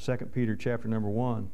2 Peter chapter number 1.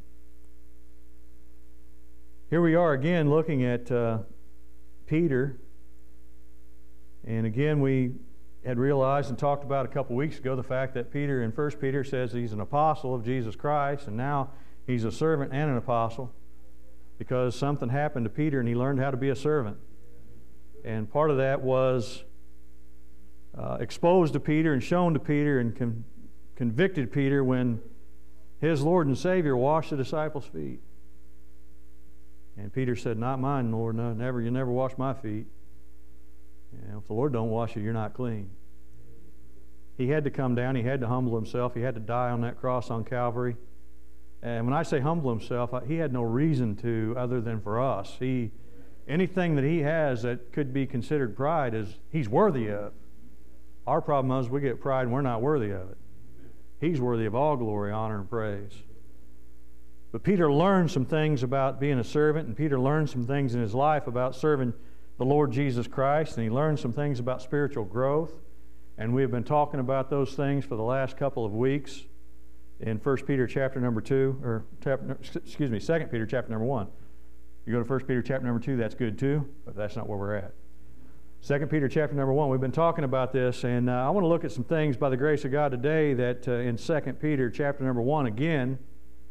Here we are again looking at Peter. And again, we had realized and talked about a couple weeks ago the fact that Peter in 1 Peter says he's an apostle of Jesus Christ, and now he's a servant and an apostle because something happened to Peter and he learned how to be a servant. And part of that was exposed to Peter and shown to Peter and convicted Peter when his Lord and Savior washed the disciples' feet. And Peter said, "Not mine, Lord. No, never. You never wash my feet. If the Lord don't wash you, you're not clean." He had to come down. He had to humble himself. He had to die on that cross on Calvary. And when I say humble himself, he had no reason to other than for us. Anything that he has that could be considered pride is he's worthy of. Our problem is we get pride and we're not worthy of it. He's worthy of all glory, honor, and praise. But Peter learned some things about being a servant, and Peter learned some things in his life about serving the Lord Jesus Christ, and he learned some things about spiritual growth. And we have been talking about those things for the last couple of weeks in 1 Peter chapter number 2, or 2 Peter chapter number 1. You go to 1 Peter chapter number 2, that's good too, but that's not where we're at. 2 Peter chapter number 1, we've been talking about this, and I want to look at some things by the grace of God today that in 2 Peter chapter number 1 again,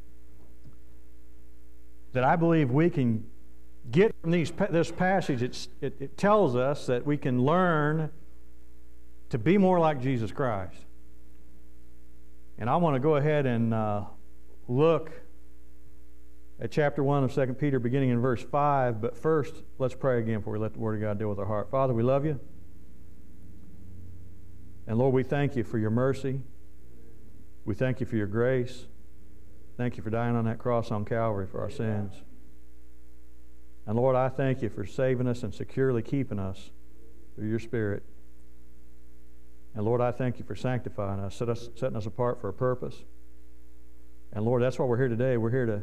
that I believe we can get from this passage. It tells us that we can learn to be more like Jesus Christ. And I want to go ahead and look at chapter 1 of 2 Peter beginning in verse 5. But first, let's pray again before we let the Word of God deal with our heart. Father, we love you. And Lord, we thank you for your mercy. We thank you for your grace. Thank you for dying on that cross on Calvary for our sins. And Lord, I thank you for saving us and securely keeping us through your Spirit. And Lord, I thank you for sanctifying us, setting us apart for a purpose. And Lord, that's why we're here today. We're here to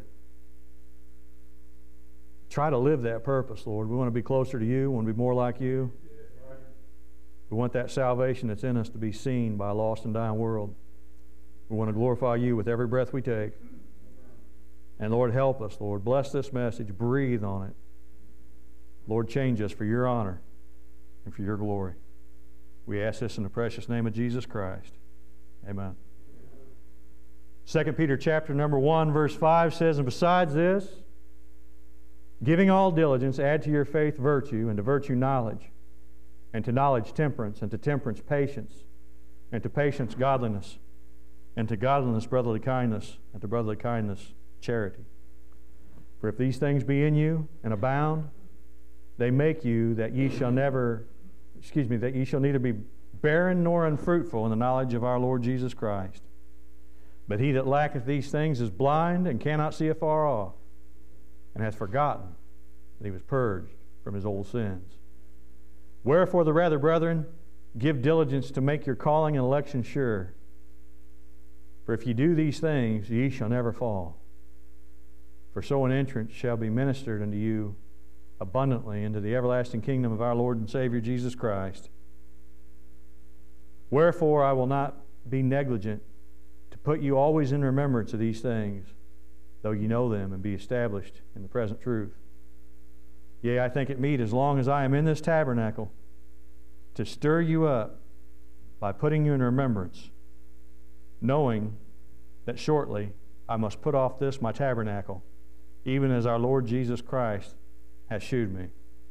try to live that purpose, Lord. We want to be closer to you. We want to be more like you. We want that salvation that's in us to be seen by a lost and dying world. We want to glorify you with every breath we take. And Lord, help us, Lord. Bless this message. Breathe on it. Lord, change us for your honor and for your glory. We ask this in the precious name of Jesus Christ. Amen. 2 Peter chapter number 1, verse 5 says, "And besides this, giving all diligence, add to your faith virtue, and to virtue knowledge, and to knowledge temperance, and to temperance patience, and to patience godliness, and to godliness brotherly kindness, and to brotherly kindness charity. For if these things be in you and abound, they make you that ye shall neither be barren nor unfruitful in the knowledge of our Lord Jesus Christ. But he that lacketh these things is blind and cannot see afar off, and hath forgotten that he was purged from his old sins. Wherefore the rather, brethren, give diligence to make your calling and election sure. For if ye do these things, ye shall never fall. For so an entrance shall be ministered unto you abundantly into the everlasting kingdom of our Lord and Savior Jesus Christ. Wherefore I will not be negligent to put you always in remembrance of these things, though ye know them and be established in the present truth. Yea, I think it meet, as long as I am in this tabernacle, to stir you up by putting you in remembrance, knowing that shortly I must put off this my tabernacle, even as our Lord Jesus Christ has shewed me."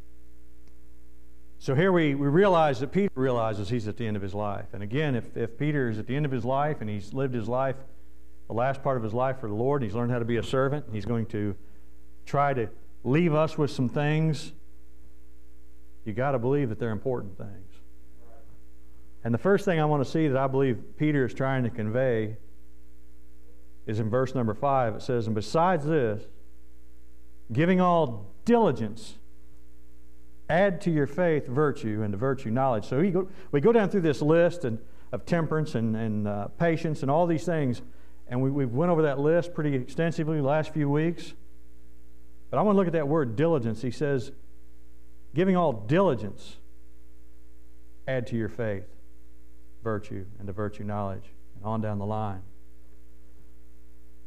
So here we realize that Peter realizes he's at the end of his life. And again, if Peter is at the end of his life and he's lived his life, the last part of his life for the Lord, he's learned how to be a servant, he's going to try to leave us with some things, you got to believe that they're important things. And the first thing I want to see that I believe Peter is trying to convey is in verse number 5. It says, "And besides this, giving all diligence, add to your faith virtue, and to virtue knowledge." So we go down through this list of temperance and patience and all these things, and we've went over that list pretty extensively the last few weeks. But I want to look at that word diligence. He says, giving all diligence, add to your faith virtue, and to virtue knowledge, and on down the line.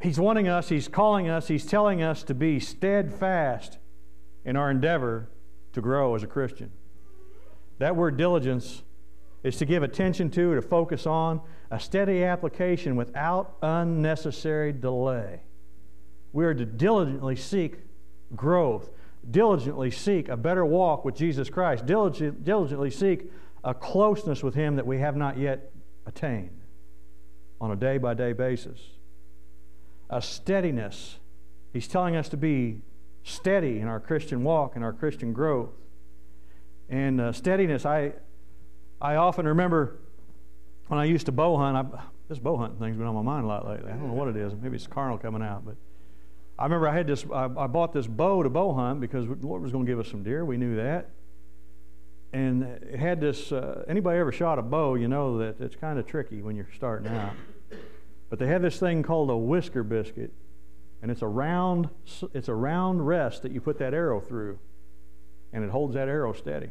He's wanting us, He's calling us, He's telling us to be steadfast in our endeavor to grow as a Christian. That word diligence is to give attention to focus on, a steady application without unnecessary delay. We are to diligently seek growth, diligently seek a better walk with Jesus Christ, diligently seek a closeness with Him that we have not yet attained on a day-by-day basis. A steadiness. He's telling us to be steady in our Christian walk and our Christian growth. And steadiness, I often remember when I used to bow hunt. This bow hunting thing's been on my mind a lot lately. I don't know what it is. Maybe it's carnal coming out. But I remember I bought this bow to bow hunt because the Lord was going to give us some deer. We knew that. And it had this, anybody ever shot a bow, you know that it's kind of tricky when you're starting out. But they have this thing called a whisker biscuit. And it's a round rest that you put that arrow through. And it holds that arrow steady.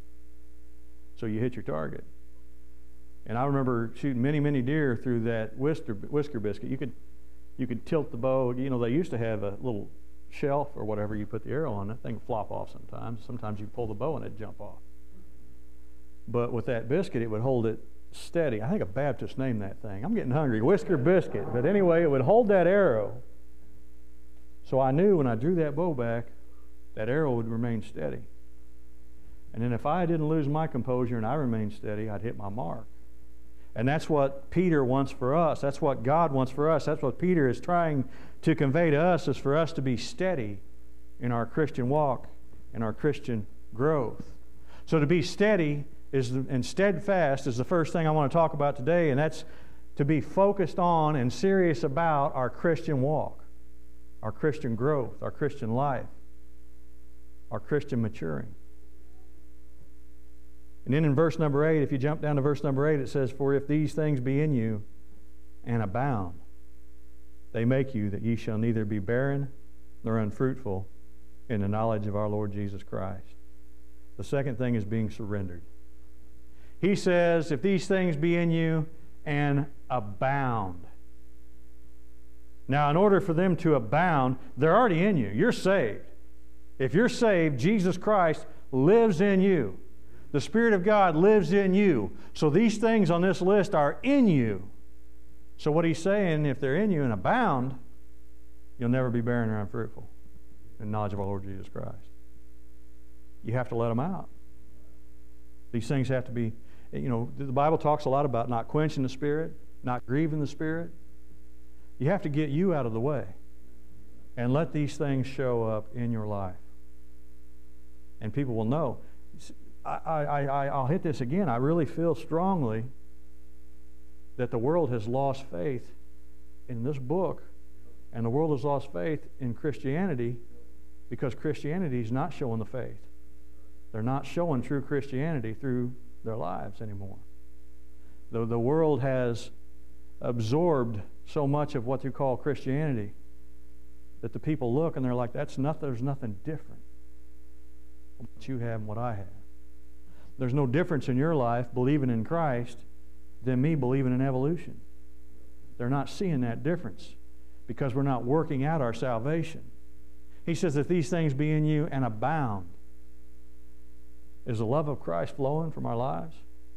So you hit your target. And I remember shooting many, many deer through that whisker biscuit. You could tilt the bow. You know, they used to have a little shelf or whatever you put the arrow on. That thing would flop off sometimes. Sometimes you pull the bow and it'd jump off. But with that biscuit, it would hold it steady. I think a Baptist named that thing. I'm getting hungry. Whisker biscuit. But anyway, it would hold that arrow. So I knew when I drew that bow back, that arrow would remain steady. And then if I didn't lose my composure and I remained steady, I'd hit my mark. And that's what Peter wants for us. That's what God wants for us. That's what Peter is trying to convey to us, is for us to be steady in our Christian walk and our Christian growth. So to be steady and steadfast is the first thing I want to talk about today, and that's to be focused on and serious about our Christian walk, our Christian growth, our Christian life, our Christian maturing. And then in verse number 8, if you jump down to verse number 8, it says, "For if these things be in you and abound, they make you that ye shall neither be barren nor unfruitful in the knowledge of our Lord Jesus Christ." The second thing is being surrendered. He says, if these things be in you and abound. Now, in order for them to abound, they're already in you. You're saved. If you're saved, Jesus Christ lives in you. The Spirit of God lives in you. So these things on this list are in you. So what he's saying, if they're in you and abound, you'll never be barren or unfruitful in knowledge of our Lord Jesus Christ. You have to let them out. These things have to be, the Bible talks a lot about not quenching the Spirit, not grieving the Spirit. You have to get you out of the way and let these things show up in your life. And people will know. I'll hit this again. I really feel strongly that the world has lost faith in this book, and the world has lost faith in Christianity because Christianity is not showing the faith. They're not showing true Christianity through their lives anymore. The world has absorbed so much of what you call Christianity that the people look and they're like, there's nothing different from what you have and what I have. There's no difference in your life believing in Christ than me believing in evolution. They're not seeing that difference because we're not working out our salvation. He says, if these things be in you and abound, is the love of Christ flowing from our lives?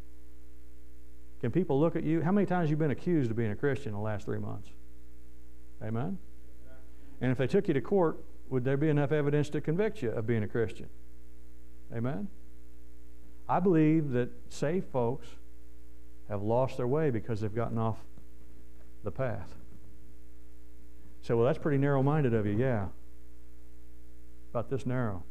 Can people look at you? How many times have you been accused of being a Christian in the last 3 months? Amen? And if they took you to court, would there be enough evidence to convict you of being a Christian? Amen? I believe that saved folks have lost their way because they've gotten off the path. So, well, that's pretty narrow-minded of you. Yeah. About this narrow.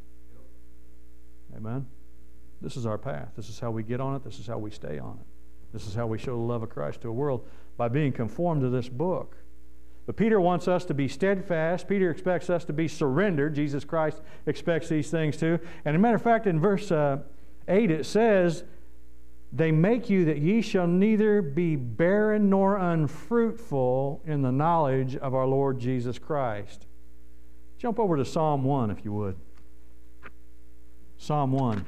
Amen? This is our path. This is how we get on it. This is how we stay on it. This is how we show the love of Christ to the world, by being conformed to this book. But Peter wants us to be steadfast. Peter expects us to be surrendered. Jesus Christ expects these things too. And as a matter of fact, in verse 8 it says, they make you that ye shall neither be barren nor unfruitful in the knowledge of our Lord Jesus Christ. Jump over to Psalm 1 if you would. Psalm 1.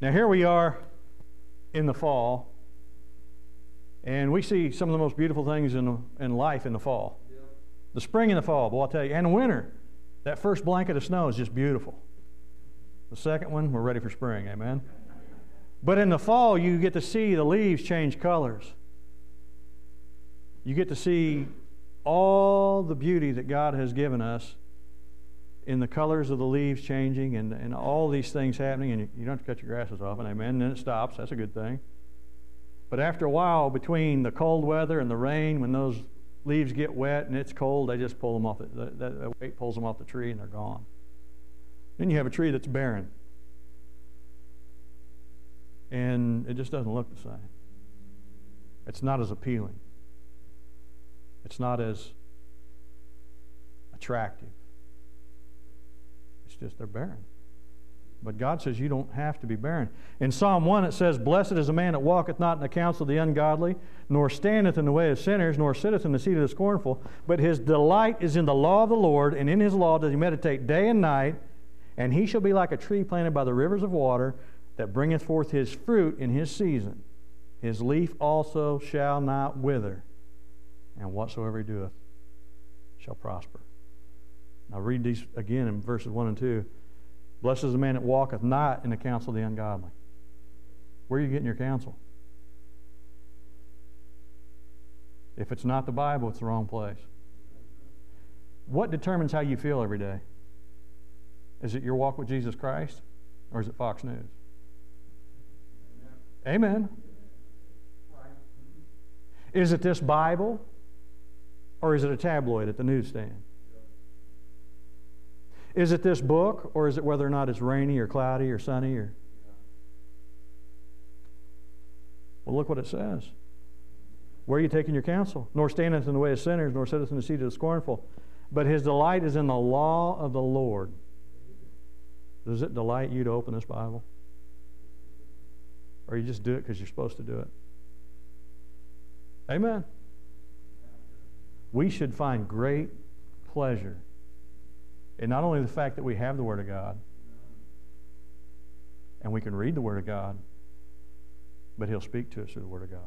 Now here we are in the fall, and we see some of the most beautiful things in life in the fall. Yep. The spring and the fall, but I'll tell you, and the winter, that first blanket of snow is just beautiful. The second one, we're ready for spring, amen? But in the fall, you get to see the leaves change colors. You get to see all the beauty that God has given us in the colors of the leaves changing and all these things happening, and you don't have to cut your grasses off, and amen, and then it stops. That's a good thing. But after a while, between the cold weather and the rain, when those leaves get wet and it's cold, they just pull them off. The weight pulls them off the tree and they're gone. Then you have a tree that's barren. And it just doesn't look the same. It's not as appealing. It's not as attractive. It's just they're barren. But God says you don't have to be barren. In Psalm 1 it says, "Blessed is the man that walketh not in the counsel of the ungodly, nor standeth in the way of sinners, nor sitteth in the seat of the scornful, but his delight is in the law of the Lord, and in his law does he meditate day and night. And he shall be like a tree planted by the rivers of water, that bringeth forth his fruit in his season. His leaf also shall not wither, and whatsoever he doeth shall prosper." Now read these again in verses 1 and 2. "Blessed is the man that walketh not in the counsel of the ungodly." Where are you getting your counsel? If it's not the Bible, it's the wrong place. What determines how you feel every day? Is it your walk with Jesus Christ, or is it Fox News? Amen. Is it this Bible, or is it a tabloid at the newsstand? Is it this book, or is it whether or not it's rainy or cloudy or sunny? Well, look what it says. Where are you taking your counsel? "Nor standeth in the way of sinners, nor sitteth in the seat of the scornful. But his delight is in the law of the Lord." Does it delight you to open this Bible? Or you just do it because you're supposed to do it? Amen. We should find great pleasure in not only the fact that we have the Word of God and we can read the Word of God, but He'll speak to us through the Word of God.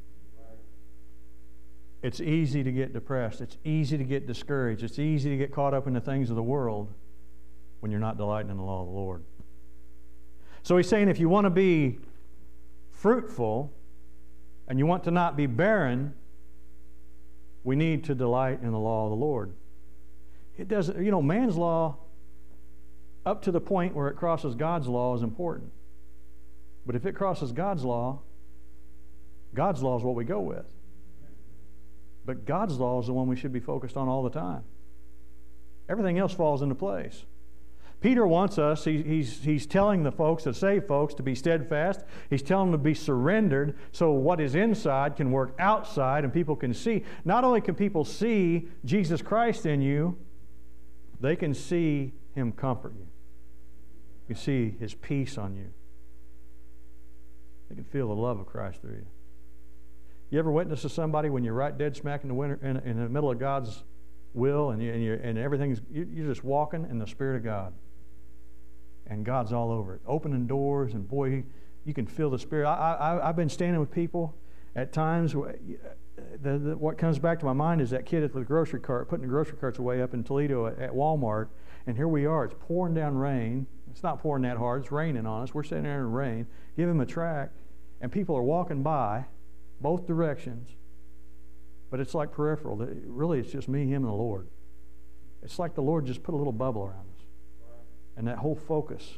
It's easy to get depressed. It's easy to get discouraged. It's easy to get caught up in the things of the world when you're not delighting in the law of the Lord. So he's saying if you want to be fruitful and you want to not be barren, we need to delight in the law of the Lord. It doesn't, man's law, up to the point where it crosses God's law, is important. But if it crosses God's law is what we go with. But God's law is the one we should be focused on all the time. Everything else falls into place. Peter wants us, he's telling the folks, the saved folks, to be steadfast. He's telling them to be surrendered so what is inside can work outside and people can see. Not only can people see Jesus Christ in you, they can see Him comfort you. You can see His peace on you. They can feel the love of Christ through you. You ever witness to somebody when you're right dead smack in the middle of God's will and everything's, you're just walking in the Spirit of God. And God's all over it, opening doors, and boy, you can feel the Spirit. I've been standing with people at times. What comes back to my mind is that kid at the grocery cart, putting the grocery carts away up in Toledo at Walmart, and here we are. It's pouring down rain. It's not pouring that hard. It's raining on us. We're sitting there in the rain. Give him a tract, and people are walking by both directions, but it's like peripheral. Really, it's just me, him, and the Lord. It's like the Lord just put a little bubble around us. And that whole focus.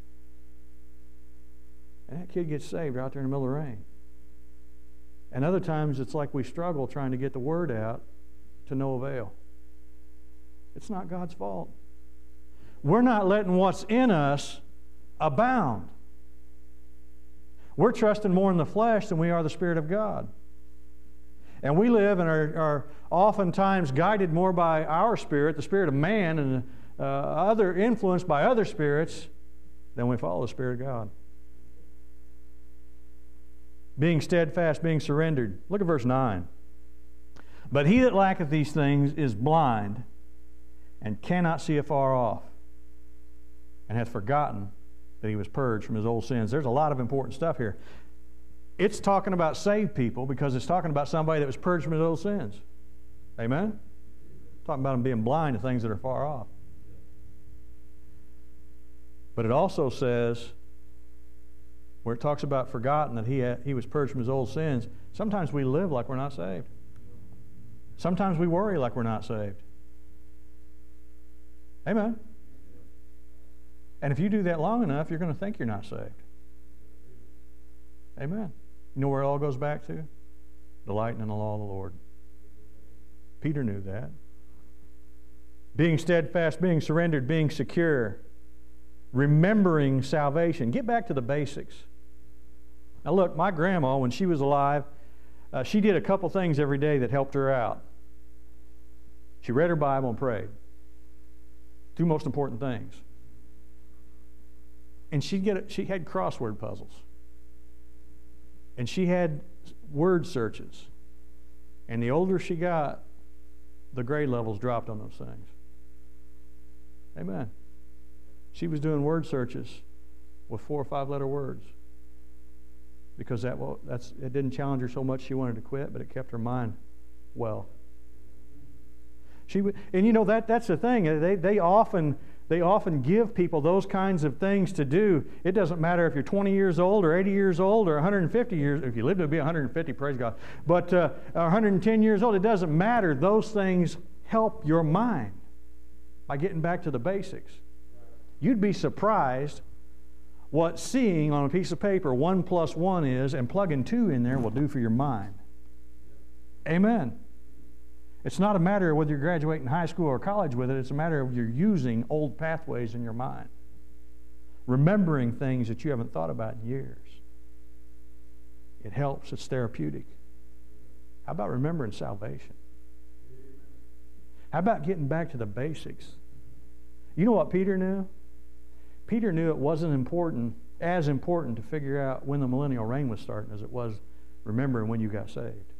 And that kid gets saved out there in the middle of the rain. And other times it's like we struggle trying to get the word out to no avail. It's not God's fault. We're not letting what's in us abound. We're trusting more in the flesh than we are the Spirit of God. And we live and are oftentimes guided more by our spirit, the spirit of man, and other influenced by other spirits, than we follow the Spirit of God. Being steadfast, being surrendered. Look at verse 9. "But he that lacketh these things is blind, and cannot see afar off, and hath forgotten that he was purged from his old sins. There's a lot of important stuff here. It's talking about saved people because it's talking about somebody that was purged from his old sins. Amen? It's talking about him being blind to things that are far off. But it also says, where it talks about forgotten that he was purged from his old sins, sometimes we live like we're not saved. Sometimes we worry like we're not saved. Amen. And if you do that long enough, you're going to think you're not saved. Amen. You know where it all goes back to? Delighting in the law of the Lord. Peter knew that. Being steadfast, being surrendered, being secure. Remembering salvation. Get back to the basics. Now look, my grandma, when she was alive, she did a couple things every day that helped her out. She read her Bible and prayed. Two most important things. And she had crossword puzzles. And she had word searches. And the older she got, the grade levels dropped on those things. Amen. She was doing word searches with 4 or 5 letter words. Because it didn't challenge her so much she wanted to quit, but it kept her mind well. And you know that's the thing. They often give people those kinds of things to do. It doesn't matter if you're 20 years old or 80 years old or 150 years. If you live to be 150, praise God. But 110 years old, it doesn't matter. Those things help your mind by getting back to the basics. You'd be surprised what seeing on a piece of paper 1 + 1 is, and plugging 2 in there will do for your mind. Amen. It's not a matter of whether you're graduating high school or college with it. It's a matter of you're using old pathways in your mind. Remembering things that you haven't thought about in years. It helps. It's therapeutic. How about remembering salvation? How about getting back to the basics? You know what Peter knew? Peter knew it wasn't as important to figure out when the millennial reign was starting as it was remembering when you got saved.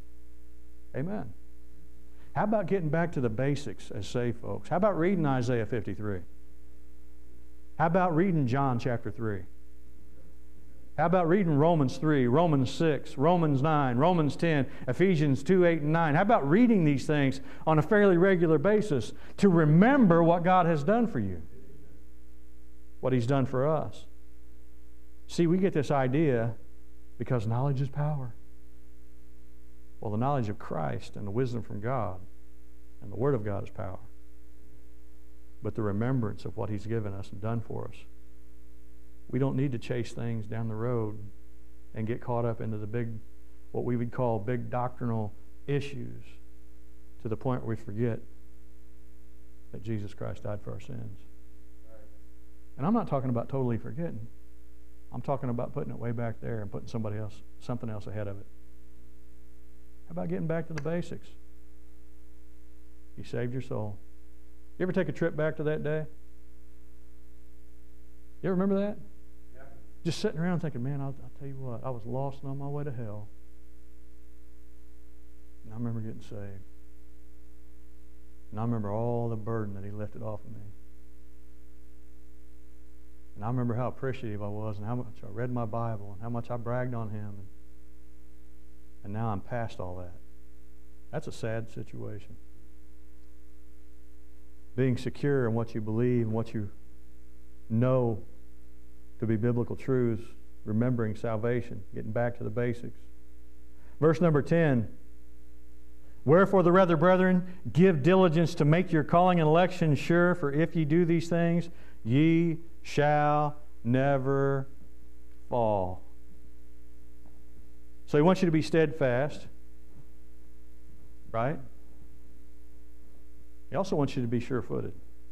Amen. How about getting back to the basics as saved folks? How about reading Isaiah 53? How about reading John chapter 3? How about reading Romans 3, Romans 6, Romans 9, Romans 10, Ephesians 2, 8, and 9? How about reading these things on a fairly regular basis to remember what God has done for you? What He's done for us. See, we get this idea because knowledge is power. Well, the knowledge of Christ and the wisdom from God and the Word of God is power. But the remembrance of what He's given us and done for us. We don't need to chase things down the road and get caught up into the what we would call big doctrinal issues to the point where we forget that Jesus Christ died for our sins. And I'm not talking about totally forgetting. I'm talking about putting it way back there and putting something else ahead of it. How about getting back to the basics? You saved your soul. You ever take a trip back to that day? You ever remember that? Yeah. Just sitting around thinking, man, I'll tell you what, I was lost and on my way to hell. And I remember getting saved. And I remember all the burden that He lifted off of me. And I remember how appreciative I was and how much I read my Bible and how much I bragged on Him. And now I'm past all that. That's a sad situation. Being secure in what you believe and what you know to be biblical truths, remembering salvation, getting back to the basics. Verse number 10. Wherefore the rather, brethren, give diligence to make your calling and election sure, for if ye do these things, ye shall never fall. So He wants you to be steadfast, right? He also wants you to be sure-footed.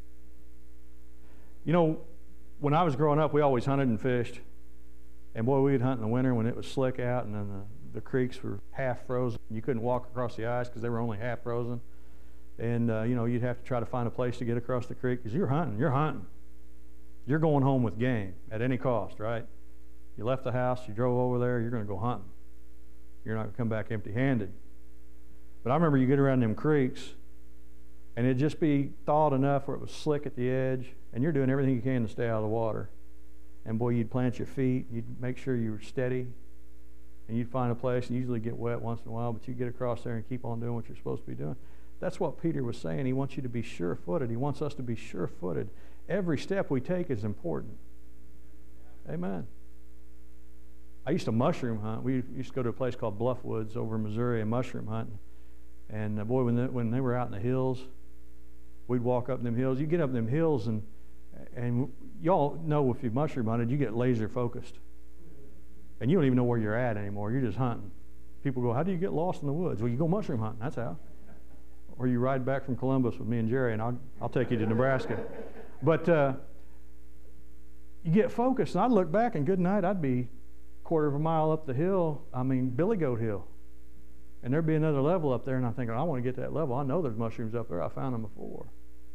You know, when I was growing up, we always hunted and fished. And boy, we'd hunt in the winter when it was slick out and then the creeks were half frozen. You couldn't walk across the ice because they were only half frozen. And, you'd have to try to find a place to get across the creek because you're hunting. You're going home with game at any cost, right? You left the house, you drove over there, you're going to go hunting. You're not going to come back empty-handed. But I remember you get around them creeks, and it'd just be thawed enough where it was slick at the edge, and you're doing everything you can to stay out of the water. And boy, you'd plant your feet. You'd make sure you were steady. And you'd find a place, and usually get wet once in a while, but you get across there and keep on doing what you're supposed to be doing. That's what Peter was saying. He wants you to be sure-footed. He wants us to be sure-footed. Every step we take is important. Amen. I used to mushroom hunt. We used to go to a place called Bluff Woods over in Missouri and mushroom hunting. And boy, when they were out in the hills, we'd walk up them hills. You get up them hills, and y'all know if you've mushroom hunted, you get laser focused. And you don't even know where you're at anymore. You're just hunting. People go, how do you get lost in the woods? Well, you go mushroom hunting. That's how. Or you ride back from Columbus with me and Jerry, and I'll take you to Nebraska. But you get focused. And I'd look back, and good night, I'd be a quarter of a mile up the hill. Billy Goat Hill. And there'd be another level up there, and I'm thinking, I want to get to that level. I know there's mushrooms up there. I found them before.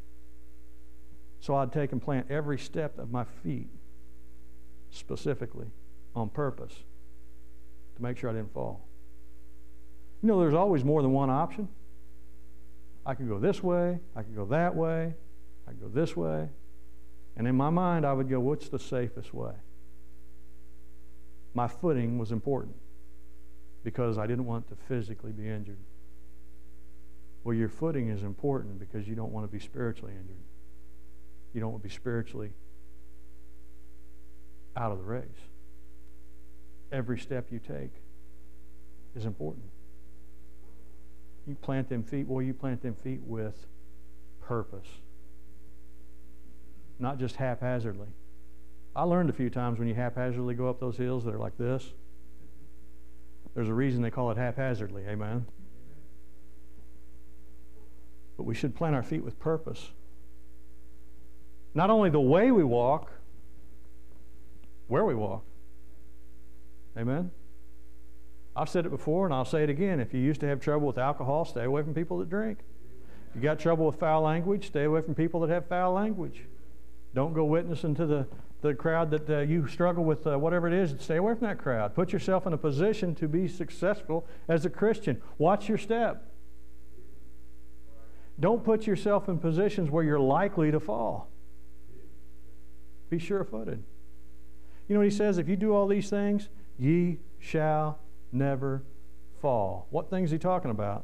So I'd take and plant every step of my feet specifically on purpose to make sure I didn't fall. You know, there's always more than one option. I could go this way. I could go that way. I could go this way. And in my mind, I would go, what's the safest way? My footing was important because I didn't want to physically be injured. Well, your footing is important because you don't want to be spiritually injured. You don't want to be spiritually out of the race. Every step you take is important. You plant them feet, well, you plant them feet with purpose. Not just haphazardly. I learned a few times when you haphazardly go up those hills that are like this, there's a reason they call it haphazardly, amen? But we should plant our feet with purpose. Not only the way we walk, where we walk. Amen? I've said it before, and I'll say it again. If you used to have trouble with alcohol, stay away from people that drink. If you got trouble with foul language, stay away from people that have foul language. Don't go witnessing to the crowd that you struggle with, whatever it is. Stay away from that crowd. Put yourself in a position to be successful as a Christian. Watch your step. Don't put yourself in positions where you're likely to fall. Be sure-footed. You know what he says? If you do all these things, ye shall never fall. What things is he talking about?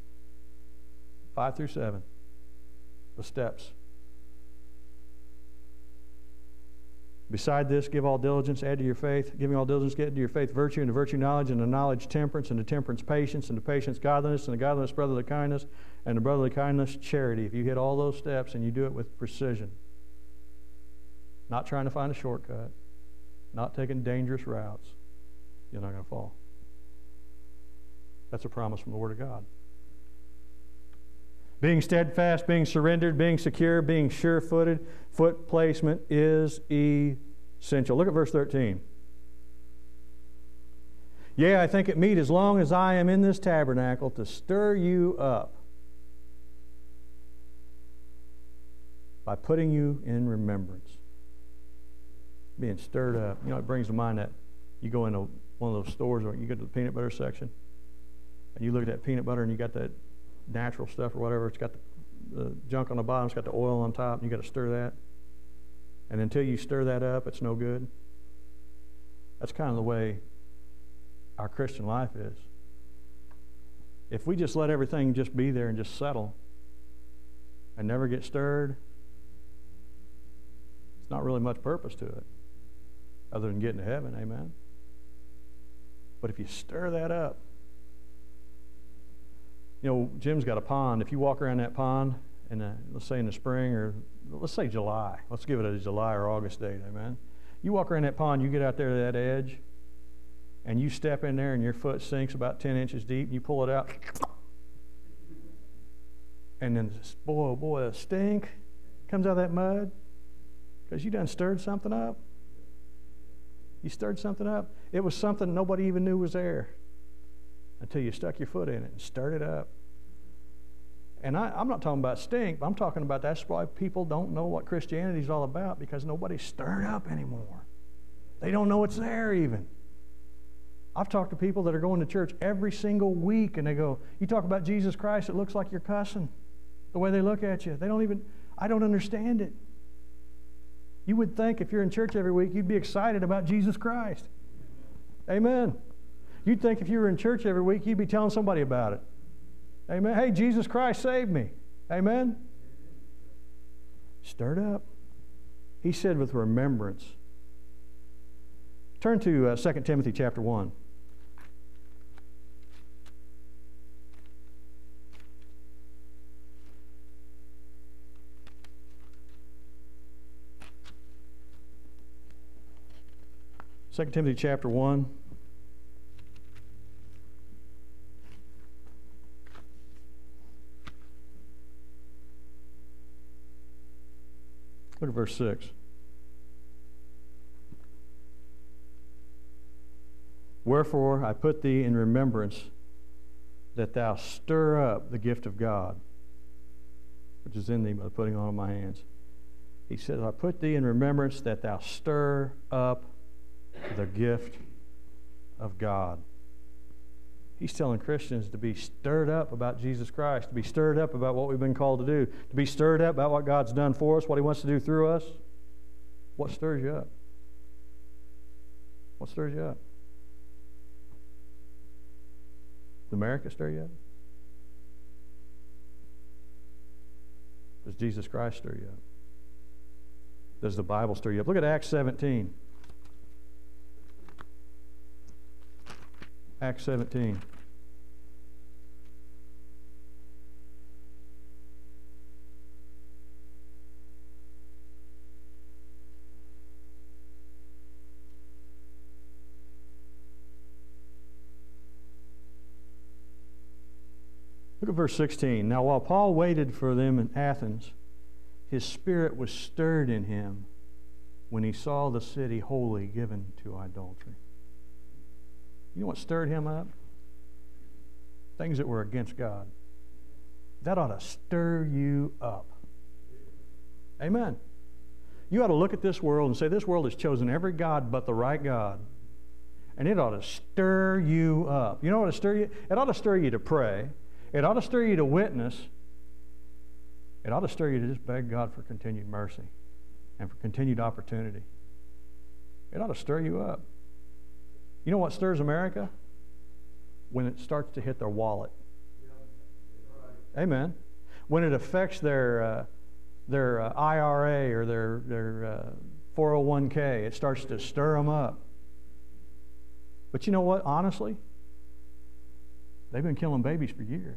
5 through 7. The steps. Beside this, give all diligence, add to your faith. Giving all diligence, add to your faith virtue, and to virtue knowledge, and to knowledge temperance, and to temperance patience, and to patience godliness, and to godliness brotherly kindness, and to brotherly kindness charity. If you hit all those steps and you do it with precision, not trying to find a shortcut, not taking dangerous routes, you're not going to fall. That's a promise from the Word of God. Being steadfast, being surrendered, being secure, being sure-footed, foot placement is essential. Look at verse 13. Yea, I think it meet as long as I am in this tabernacle to stir you up by putting you in remembrance. Being stirred up. You know, it brings to mind that you go into one of those stores or you go to the peanut butter section and you look at that peanut butter and you got that natural stuff or whatever. It's got the junk on the bottom, it's got the oil on top, and you got to stir that. And until you stir that up, it's no good. That's kind of the way our Christian life is. If we just let everything just be there and just settle and never get stirred, it's not really much purpose to it other than getting to heaven, amen? But if you stir that up, you know, Jim's got a pond. If you walk around that pond, let's say in the spring, or let's say July. Let's give it a July or August date, amen? You walk around that pond, you get out there to that edge, and you step in there and your foot sinks about 10 inches deep, and you pull it out, and then, boy, a stink comes out of that mud because you done stirred something up. You stirred something up. It was something nobody even knew was there until you stuck your foot in it and stirred it up. And I'm not talking about stink, but I'm talking about that's why people don't know what Christianity is all about, because nobody's stirred up anymore. They don't know it's there even. I've talked to people that are going to church every single week, and they go, you talk about Jesus Christ, it looks like you're cussing the way they look at you. I don't understand it. You would think if you're in church every week, you'd be excited about Jesus Christ. Amen. You'd think if you were in church every week, you'd be telling somebody about it. Amen. Hey, Jesus Christ saved me. Amen. Stirred up. He said with remembrance. Turn to 2 Timothy chapter 1. Second Timothy chapter 1. Look at verse 6. Wherefore I put thee in remembrance that thou stir up the gift of God, which is in thee by the putting on of my hands. He says, I put thee in remembrance that thou stir up the gift of God. He's telling Christians to be stirred up about Jesus Christ, to be stirred up about what we've been called to do, to be stirred up about what God's done for us, what He wants to do through us. What stirs you up? What stirs you up? Does America stir you up? Does Jesus Christ stir you up? Does the Bible stir you up? Look at Acts 17. Acts 17. Look at verse 16. Now while Paul waited for them in Athens, his spirit was stirred in him when he saw the city wholly given to idolatry. You know what stirred him up? Things that were against God. That ought to stir you up. Amen. You ought to look at this world and say, this world has chosen every God but the right God. And it ought to stir you up. You know what ought to stir you? It ought to stir you to pray. It ought to stir you to witness. It ought to stir you to just beg God for continued mercy and for continued opportunity. It ought to stir you up. You know what stirs America? When it starts to hit their wallet. Amen. When it affects their IRA or their 401k, it starts to stir them up. But you know what? Honestly, they've been killing babies for years.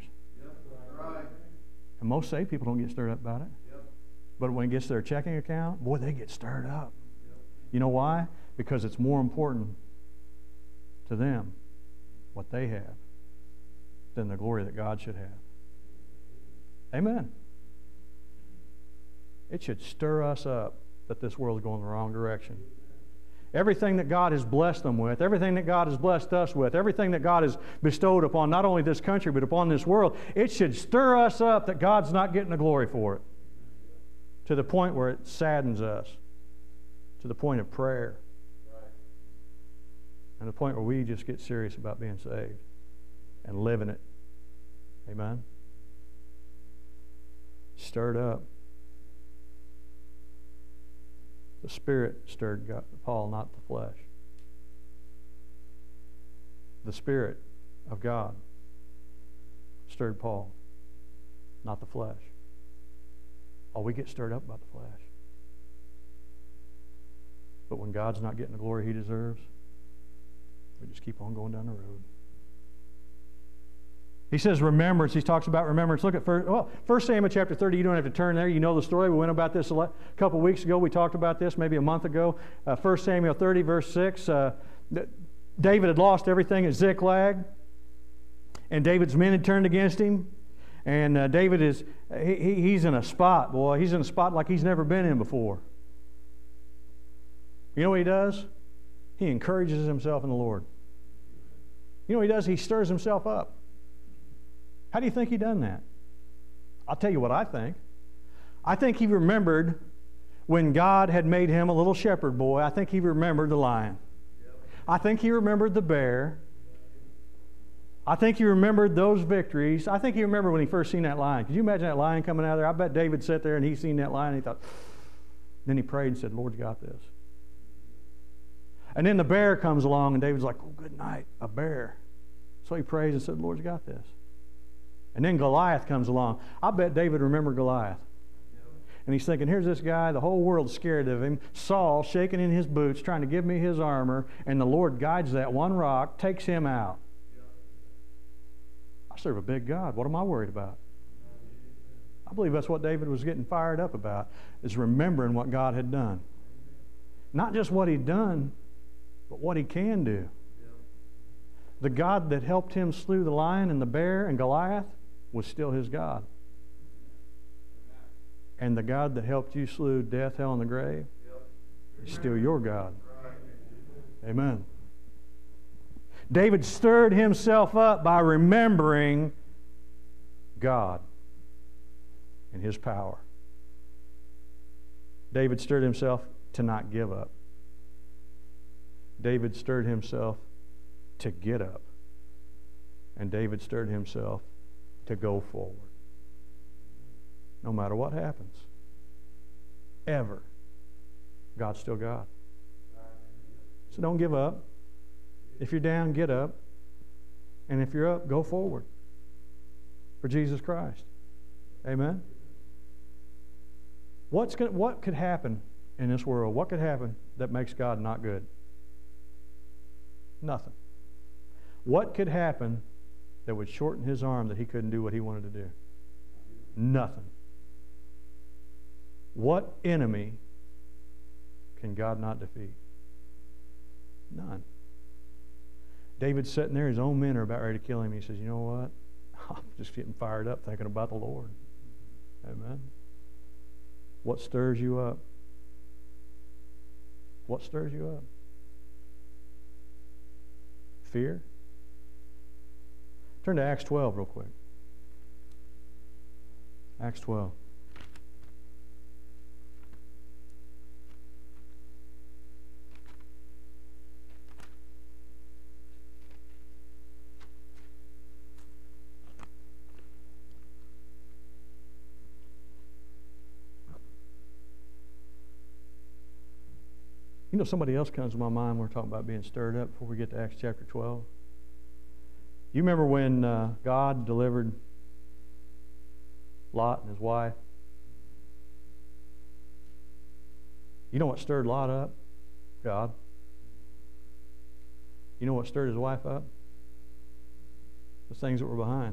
And most saved people don't get stirred up about it. But when it gets to their checking account, boy, they get stirred up. You know why? Because it's more important to them what they have than the glory that God should have. Amen. It should stir us up that this world is going the wrong direction. Everything that God has blessed them with, everything that God has blessed us with, everything that God has bestowed upon not only this country but upon this world, it should stir us up that God's not getting the glory for it. To the point where it saddens us. To the point of prayer. And the point where we just get serious about being saved and living it. Amen? Stirred up. The Spirit stirred Paul, not the flesh. The Spirit of God stirred Paul, not the flesh. Oh, we get stirred up about the flesh. But when God's not getting the glory He deserves, we just keep on going down the road. He says remembrance. He talks about remembrance. Look at 1 Samuel chapter 30. You don't have to turn there. You know the story. We went about this a couple weeks ago. We talked about this maybe a month ago. 1 Samuel 30, verse 6. David had lost everything at Ziklag. And David's men had turned against him. And David he's in a spot, boy. He's in a spot like he's never been in before. You know what he does? He encourages himself in the Lord. You know what he does? He stirs himself up. How do you think he done that? I'll tell you what I think. I think he remembered when God had made him a little shepherd boy. I think he remembered the lion. I think he remembered the bear. I think he remembered those victories. I think he remembered when he first seen that lion. Could you imagine that lion coming out of there? I bet David sat there and he seen that lion and he thought, Then he prayed and said, Lord's got this. And then the bear comes along, and David's like, oh, good night, a bear. So he prays and said, Lord's got this. And then Goliath comes along. I bet David remembered Goliath. And he's thinking, here's this guy, the whole world's scared of him. Saul shaking in his boots, trying to give me his armor, and the Lord guides that one rock, takes him out. I serve a big God. What am I worried about? I believe that's what David was getting fired up about, is remembering what God had done. Not just what he'd done, but what he can do. The God that helped him slew the lion and the bear and Goliath was still his God. And the God that helped you slew death, hell, and the grave is still your God. Amen. David stirred himself up by remembering God and His power. David stirred himself to not give up. David stirred himself to get up. And David stirred himself to go forward. No matter what happens, ever, God's still God. So don't give up. If you're down, get up. And if you're up, go forward for Jesus Christ. Amen? What could happen in this world? What could happen that makes God not good? Nothing. What could happen that would shorten His arm that He couldn't do what He wanted to do? Nothing. What enemy can God not defeat? None. David's sitting there, his own men are about ready to kill him. He says, you know what? I'm just getting fired up thinking about the Lord. Amen. What stirs you up? What stirs you up? Fear? Turn to Acts 12 real quick. Acts 12. You know, somebody else comes to my mind when we're talking about being stirred up before we get to Acts chapter 12. You remember when God delivered Lot and his wife? You know what stirred Lot up? God. You know what stirred his wife up? The things that were behind.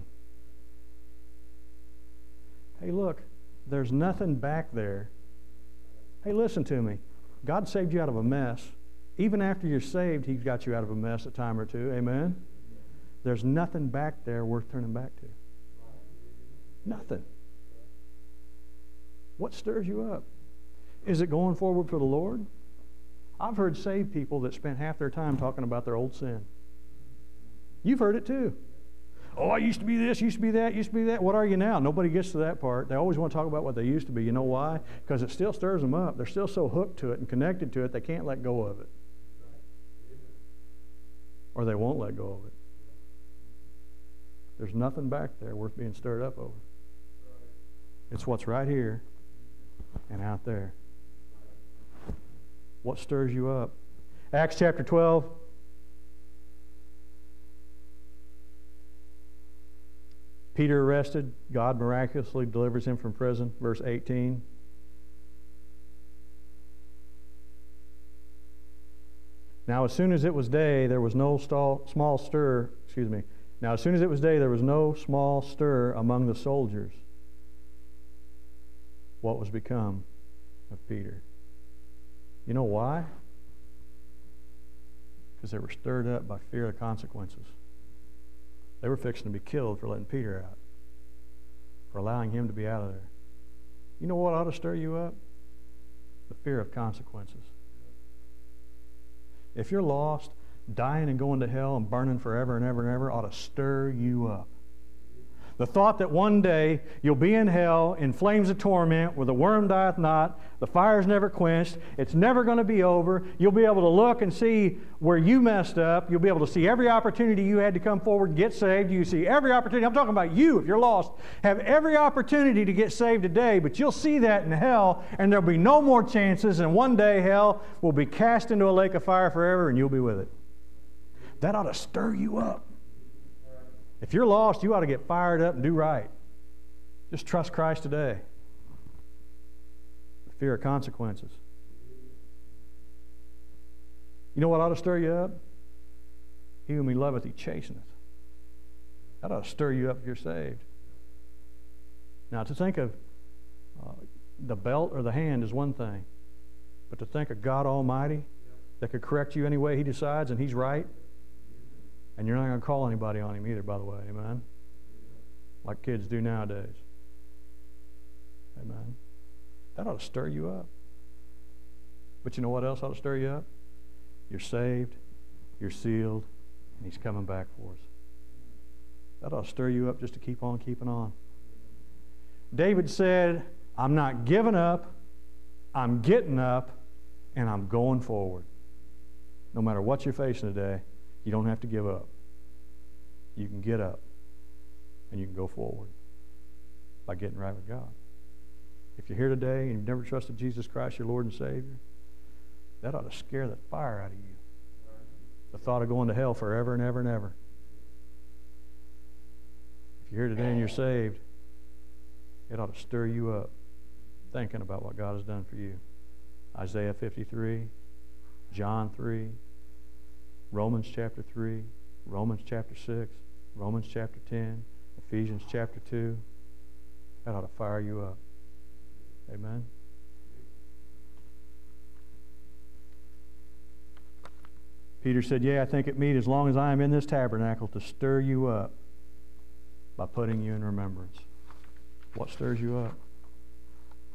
Hey, look, there's nothing back there. Hey, listen to me. God saved you out of a mess. Even after you're saved, He's got you out of a mess a time or two. Amen? There's nothing back there worth turning back to. Nothing. What stirs you up? Is it going forward for the Lord? I've heard saved people that spent half their time talking about their old sin. You've heard it too. Oh, I used to be this, used to be that, used to be that. What are you now? Nobody gets to that part. They always want to talk about what they used to be. You know why? Because it still stirs them up. They're still so hooked to it and connected to it, they can't let go of it. Or they won't let go of it. There's nothing back there worth being stirred up over. It's what's right here and out there. What stirs you up? Acts chapter 12. Peter arrested. God miraculously delivers him from prison. Verse 18. Now as soon as it was day, there was no small stir. Now as soon as it was day, there was no small stir among the soldiers. What was become of Peter? You know why? Because they were stirred up by fear of consequences. They were fixing to be killed for letting Peter out, for allowing him to be out of there. You know what ought to stir you up? The fear of consequences. If you're lost, dying and going to hell and burning forever and ever and ever ought to stir you up. The thought that one day you'll be in hell in flames of torment where the worm dieth not, the fire's never quenched, it's never going to be over. You'll be able to look and see where you messed up. You'll be able to see every opportunity you had to come forward and get saved. You see every opportunity. I'm talking about you, if you're lost. Have every opportunity to get saved today, but you'll see that in hell, and there'll be no more chances, and one day hell will be cast into a lake of fire forever, and you'll be with it. That ought to stir you up. If you're lost, you ought to get fired up and do right. Just trust Christ today. The fear of consequences. You know what ought to stir you up? He whom he loveth, he chasteneth. That ought to stir you up if you're saved. Now, to think of the belt or the hand is one thing, but to think of God Almighty that could correct you any way He decides and He's right, and you're not going to call anybody on Him either, by the way, amen? Like kids do nowadays. Amen. That ought to stir you up. But you know what else ought to stir you up? You're saved, you're sealed, and He's coming back for us. That ought to stir you up just to keep on keeping on. David said, I'm not giving up, I'm getting up, and I'm going forward. No matter what you're facing today, you don't have to give up. You can get up and you can go forward by getting right with God. If you're here today and you've never trusted Jesus Christ, your Lord and Savior, that ought to scare the fire out of you. The thought of going to hell forever and ever and ever. If you're here today and you're saved, it ought to stir you up thinking about what God has done for you. Isaiah 53, John 3, Romans chapter 3, Romans chapter 6, Romans chapter 10, Ephesians chapter 2. That ought to fire you up. Amen. Peter said, "Yea, I think it meet as long as I am in this tabernacle to stir you up by putting you in remembrance." What stirs you up?